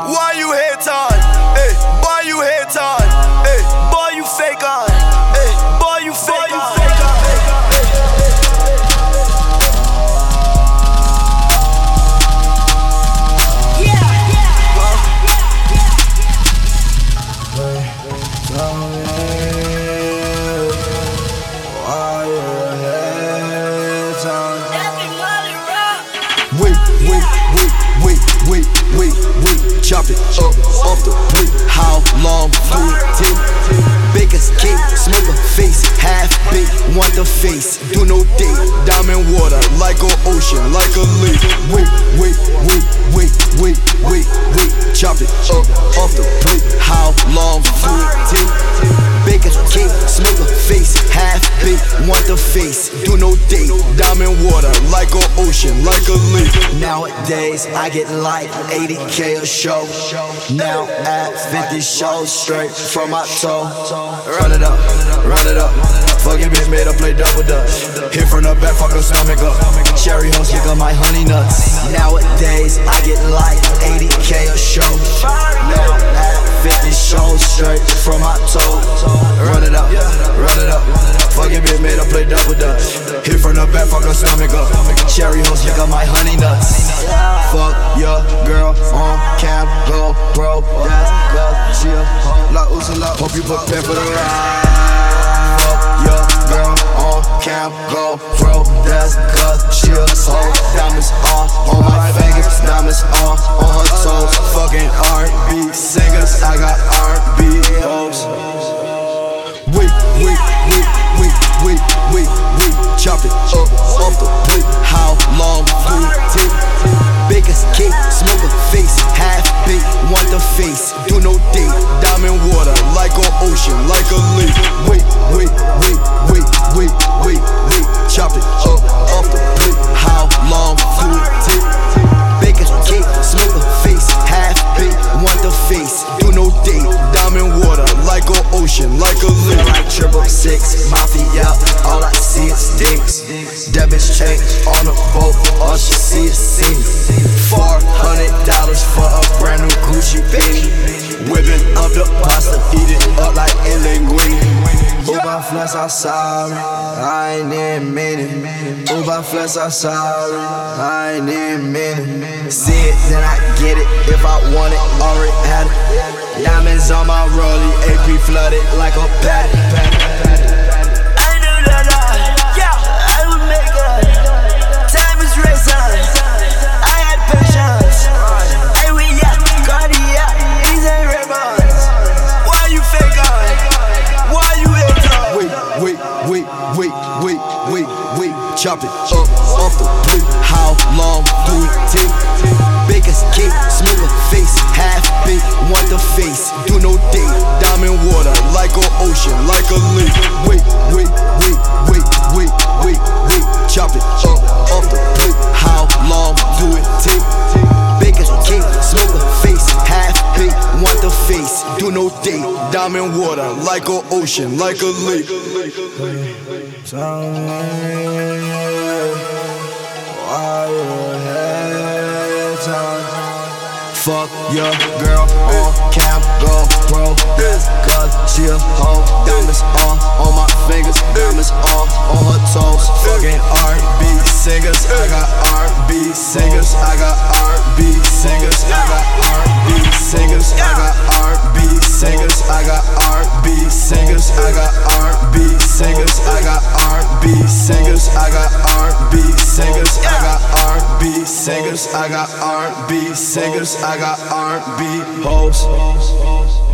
Why you hate on? Hey, boy you hate on. Hey, boy you fake on. Hey, boy you fake on. Wait, chop it up off the plate. How long will it take? Baker's cake, smoke a face, half baked, want the face. Do no date, diamond water like an ocean, like a lake. Wait, chop it up off the plate. How long will it take? Baker's cake, smoke a face, half baked, want the face. Do no date, diamond water like an ocean, like a lake. Nowadays I get like 80K a show. Now at 50 shows straight from my toe. Run it up, fucking bitch made her play double dutch. Hit from the back, fuck her stomach up. Cherry hoes lick up my honey nuts. Nowadays I get like 80K a show. Now at 50 shows straight from my toe. Run it up, fucking bitch made her play double dutch. Hit from the back, fuck her stomach up. Cherry hoes lick up my honey nuts. Fuck your girl on cam, go bro, that's cause she a hoe. La Usala, hope you prepare for the ride. Fuck your girl on cam, go bro, that's cause she a hoe. Diamonds on my fingers, diamonds on her toes. Fucking R&B singers, I got R&B hoes. Wait, chop it up off the plate. How long will it take? Baker's cake, smoke a face, half baked, want the face. Do no date, diamond water like an ocean, like a lake. Wait, chop it up off the plate. How long will it take? Baker's cake, smoke a face, half baked, want the face. Do no date, diamond water like an ocean, like a lake. Like 666, mafia, all I see is stinks. That bitch change on the boat, all she see is scenes. $400 for a brand new Gucci beanie. Whipping up the pasta, eat it up like a linguine. Uber flex, I'm sorry, I ain't even mean it. Uber flex, I'm sorry, I ain't even mean it. See it, then I get it. If I want it, already had it. Diamonds on my rollie, AP flooded like a patty. Wait, chop it up off the plate. How long will it take? Baker's cake, smoke a face, half baked, want the face. Do no date, diamond water like an ocean, like a lake. Wait, chop it up off the plate. How long will it take? Baker's cake, smoke a face, half baked, want the face. Do no date, diamond water like an ocean, like a lake. Tell me why you hate on. Fuck your girl on cam, go bro, that's cause she a hoe. Diamonds on my fingers, diamonds on her toes. Fucking R&B singers, I got R&B singers, I got R&B singers, I got R&B singers, I got R&B singers, I got R&B singers, I got R&B singers, I got R&B singers, I got R&B singers, I got R&B singers, I got R&B singers, I got R&B hoes.